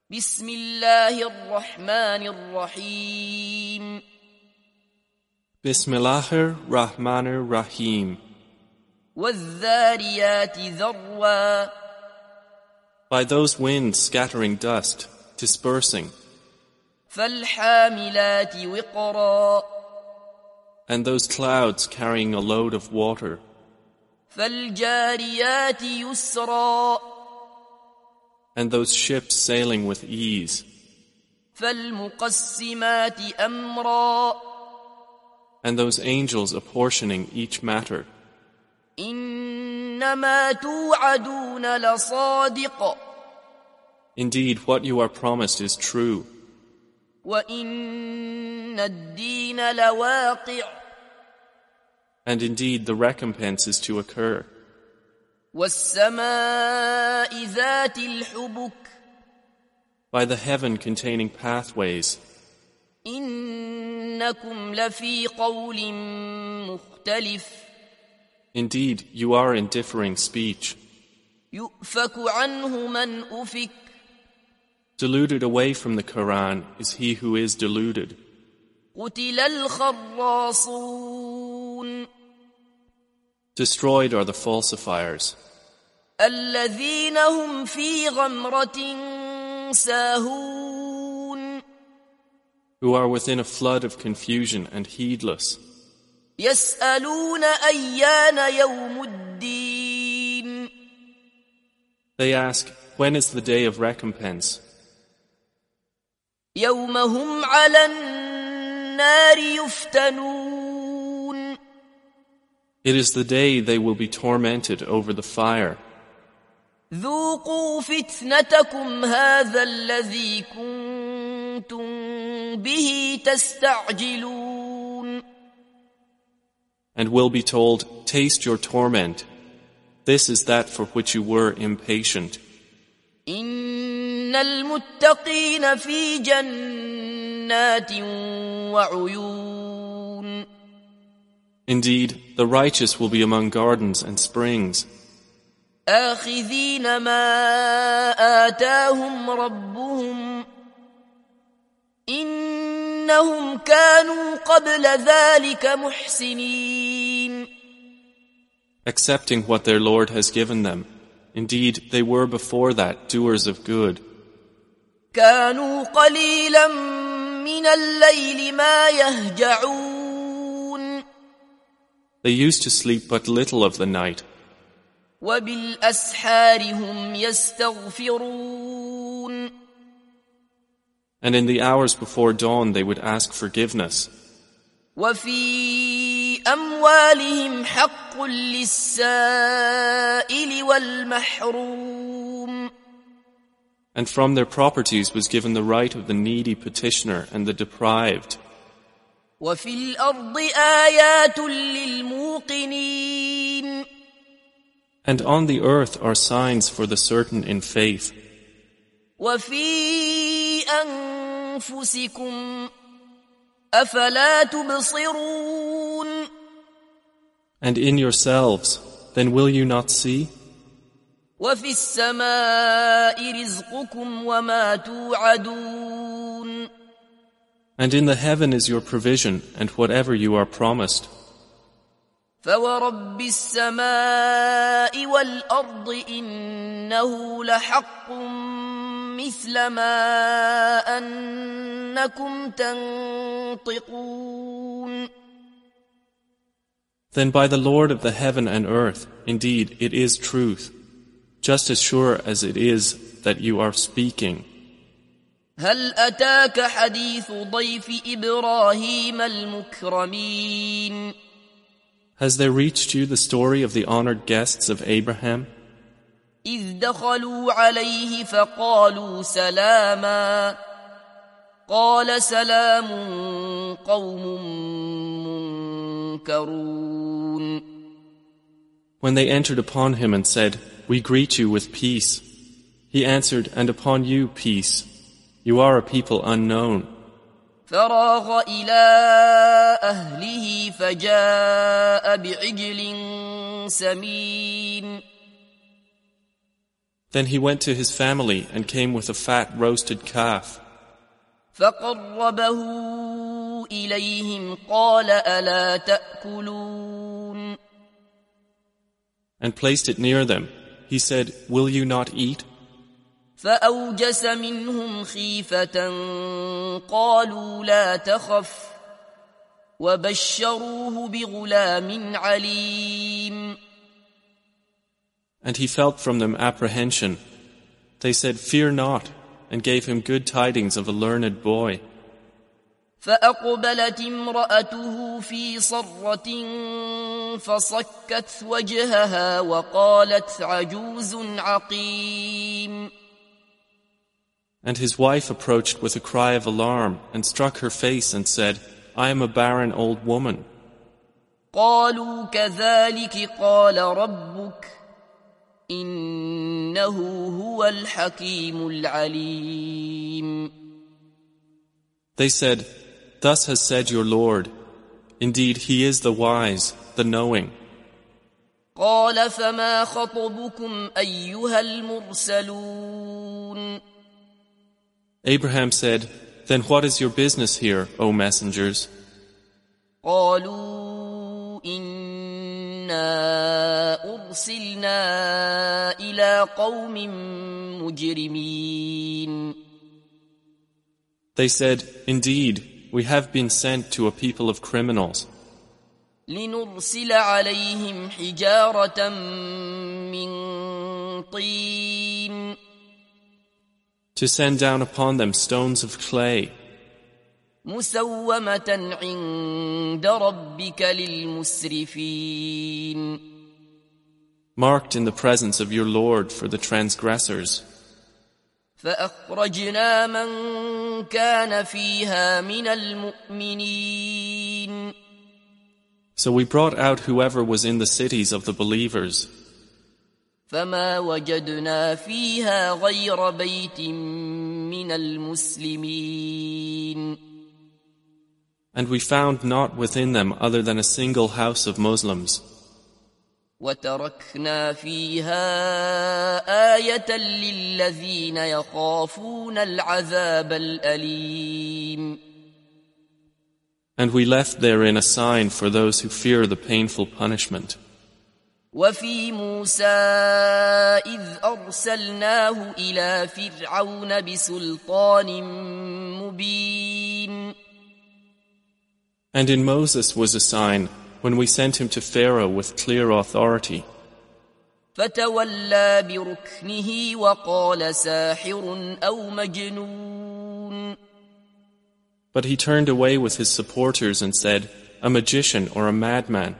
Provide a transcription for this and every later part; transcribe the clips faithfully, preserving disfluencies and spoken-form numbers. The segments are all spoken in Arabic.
بسم الله الرحمن الرحيم Bismillahir Rahmanir Rahim. والذاريات ذروا By those winds scattering dust, dispersing, فالحاملات وقرا and those clouds carrying a load of water, فالجاريات يسرا and those ships sailing with ease, فالمقسمات أمرا and those angels apportioning each matter. إنما توعدون لصادق Indeed, what you are promised is true, وإن الدين لواقع and indeed the recompense is to occur. والسماء ذات الحبك By the heaven containing pathways, إنكم لفي قول مختلف indeed you are in differing speech. يؤفك عنه من أفك Deluded away from the Quran is he who is deluded. قتل الخراصون Destroyed are the falsifiers, الذين هم في غمرة ساهون who are within a flood of confusion and heedless. يسألون أيان يوم الدين They ask, when is the day of recompense? يوم هم على النار يفتنون It is the day they will be tormented over the fire. ذوقوا فتنتكم هذا الذي كنتم به تستعجلون And will be told, taste your torment. This is that for which you were impatient. إن المتقين في جنات وعيون Indeed, the righteous will be among gardens and springs, آخذين ما آتاهم ربهم إنهم كانوا قبل ذلك محسنين accepting what their Lord has given them. Indeed, they were before that doers of good. كانوا قليلا من الليل ما يهجعون They used to sleep but little of the night, وبالأسحار هم يستغفرون and in the hours before dawn they would ask forgiveness. وفي أموالهم حق للسائل والمحروم And from their properties was given the right of the needy petitioner and the deprived. وفي الأرض آيات للموقنين And on the earth are signs for the certain in faith. وفي أنفسكم أفلا تبصرون And in yourselves, then will you not see? وفي السماء رزقكم وما توعدون And in the heaven is your provision and whatever you are promised. فورب السماء والأرض إنه لحق مثل ما أنكم تنطقون Then by the Lord of the heaven and earth, indeed it is truth, just as sure as it is that you are speaking. هل أتاك حديث ضيف إبراهيم المكرمين Has there reached you the story of the honored guests of Abraham? إذ دخلوا عليه فقالوا سلاما قال سلام قوم منكرون When they entered upon him and said, "We greet you with peace," he answered, "And upon you peace. You are a people unknown." فراغ إلى أهله فجاء بعجل سمين Then he went to his family and came with a fat roasted calf. فقربه إليهم قال ألا تأكلون And placed it near them. He said, "Will you not eat?" فأوجس منهم خيفة قالوا لا تخف وبشروه بغلام عليم. And he felt from them apprehension. They said, "Fear not," and gave him good tidings of a learned boy. فأقبلت امرأته في صرة فصكت وجهها وقالت عجوز عقيم. And his wife approached with a cry of alarm and struck her face and said, "I am a barren old woman." قالوا كذلك قال ربك إنه هو الحكيم العليم. They said, "Thus has said your Lord. Indeed, He is the wise, the knowing." قال فما خطبكم أيها المرسلون. Abraham said, "Then what is your business here, O messengers?" قالوا إنا أرسلنا إلى قوم مجرمين. They said, "Indeed, we have been sent to a people of criminals, لنرسل عليهم حجارة من طين to send down upon them stones of clay, مسومة عند ربك للمسرفين. marked in the presence of your Lord for the transgressors. فأخرجنا من كان فيها من المؤمنين. So we brought out whoever was in the cities of the believers. فما وجدنا فيها غير بيت من المسلمين. And we found not within them other than a single house of Muslims. وتركنا فيها آية للذين يخافون العذاب الأليم. And we left therein a sign for those who fear the painful punishment. وفي موسى إذ أرسلناه إلى فرعون بسلطان مبين. And in Moses was a sign when we sent him to Pharaoh with clear authority. فتولى بركنه وقال ساحر أو مجنون. But he turned away with his supporters and said, "A magician or a madman."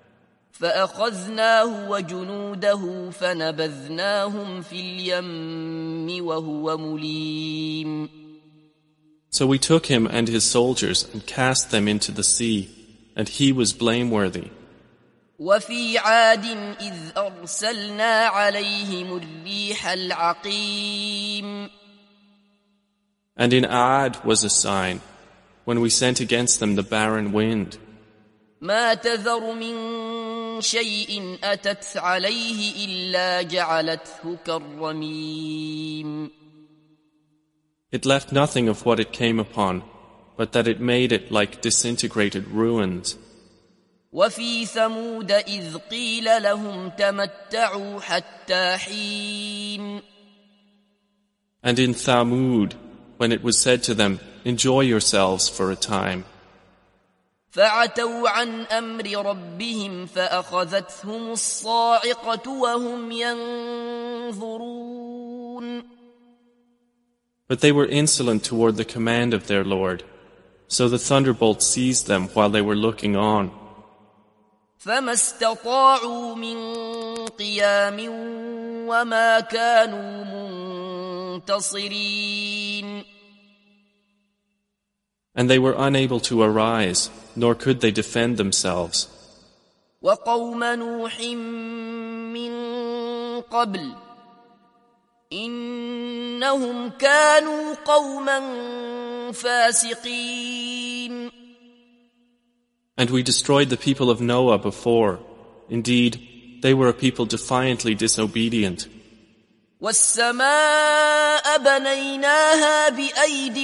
فأخذناه وجنوده فنبذناهم في اليم وهو مليم. So we took him and his soldiers and cast them into the sea, and he was blameworthy. وفي عاد إذ أرسلنا عليهم الريح العقيم. And in Aad was a sign, when we sent against them the barren wind. ما تذر من شيء أتت عليه إلا جعلته كالرميم. It left nothing of what it came upon, but that it made it like disintegrated ruins. وفي ثمود إذ قيل لهم تمتعوا حتى حين. And in Thamud, when it was said to them, "Enjoy yourselves for a time." فعتوا عن أمر ربهم فأخذتهم الصاعقة وهم ينظرون. But they were insolent toward the command of their Lord, so the thunderbolt seized them while they were looking on. فما استطاعوا من قيام وما كانوا منتصرين. And they were unable to arise, nor could they defend themselves. وقوم نوح من قبل إنهم كانوا قوما فاسقين. And we destroyed the people of Noah before. Indeed, they were a people defiantly disobedient. والسماء بنيناها بأيد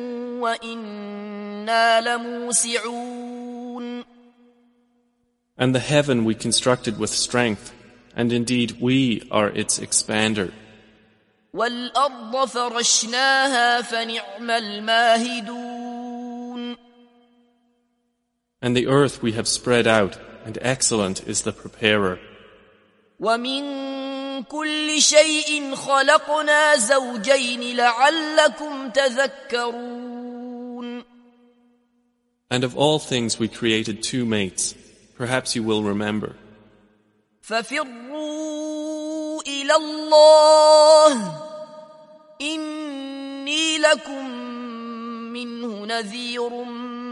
وإنا لموسعون. And the heaven we constructed with strength, and indeed we are its expander. والأرض فرشناها فنعم الماهدون. And the earth we have spread out, and excellent is the preparer. ومن كل شيء خلقنا زوجين لعلكم تذكرون. And of all things we created two mates. Perhaps you will remember. ففروا إلى الله إني لكم منه نذير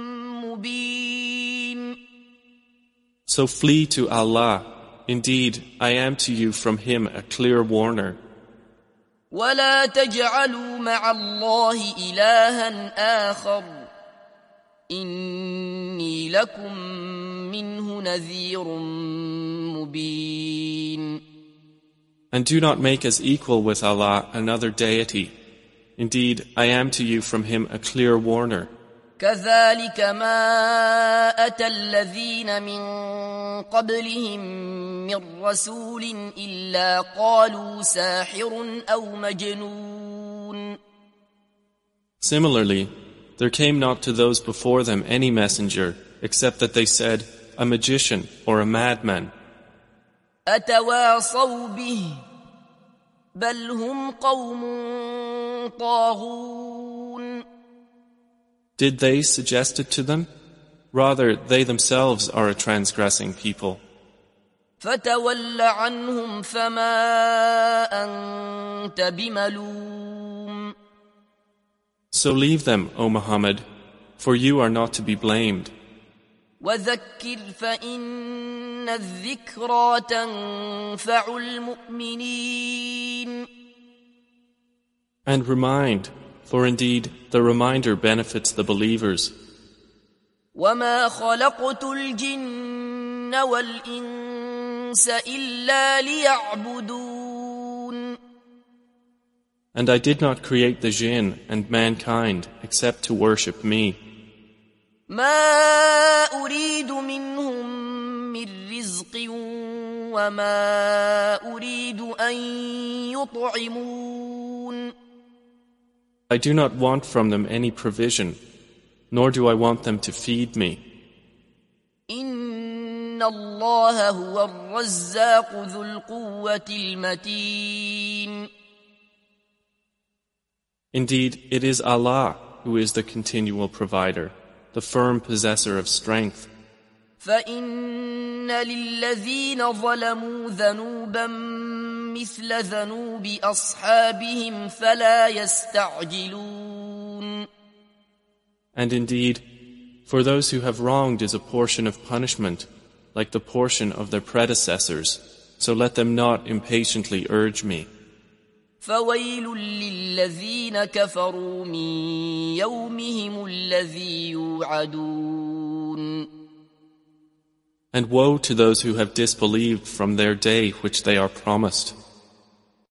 مبين. So flee to Allah. Indeed, I am to you from Him a clear warner. ولا تجعلوا مع الله إلها آخر إني لكم منه نذير مبين. And do not make as equal with Allah another deity. Indeed, I am to you from Him a clear warner. كذلك ما أتى الذين من قبلهم من رسول إلا قالوا ساحر أو مجنون. Similarly, there came not to those before them any messenger except that they said, a magician or a madman. أتواصوا به بل هم قوم طاغون. Did they suggest it to them? Rather, they themselves are a transgressing people. فتول عنهم فما أنت بملوم. So leave them, O Muhammad, for you are not to be blamed. وذكر فإن الذكرى تنفع المؤمنين. And remind, for indeed the reminder benefits the believers. وما خلقت الجن والإنس إلا ليعبدون. And I did not create the jinn and mankind except to worship me. ما أريد منهم من رزق وما أريد أن يطعمون. I do not want from them any provision, nor do I want them to feed me. إن الله هو الرزاق ذو القوة المتين. Indeed, it is Allah who is the continual provider, the firm possessor of strength. فإن للذين ظلموا ذنوبا مثل ذنوب أصحابهم فلا يستعجلون. And indeed, for those who have wronged is a portion of punishment, like the portion of their predecessors, so let them not impatiently urge me. فويل للذين كفروا من يومهم الذي يوعدون. And woe to those who have disbelieved from their day which they are promised.